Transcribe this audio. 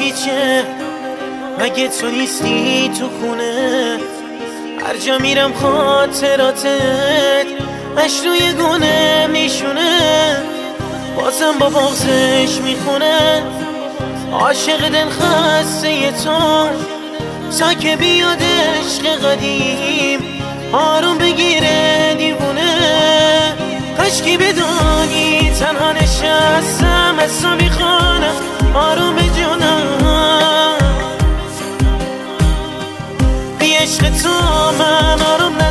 میپیچه اگه تو نیستی تو خونه. هر جا میرم خاطراتت اش روی گونه میشونه، بازم با بغزش میخونه. عاشق دل خسته تو تا که بیاد عشق قدیم آروم بگیره دیوونه. کاشکی بدانی تنها نشستم از تو میخوانم آروم جونم. بی عشق تو من آروم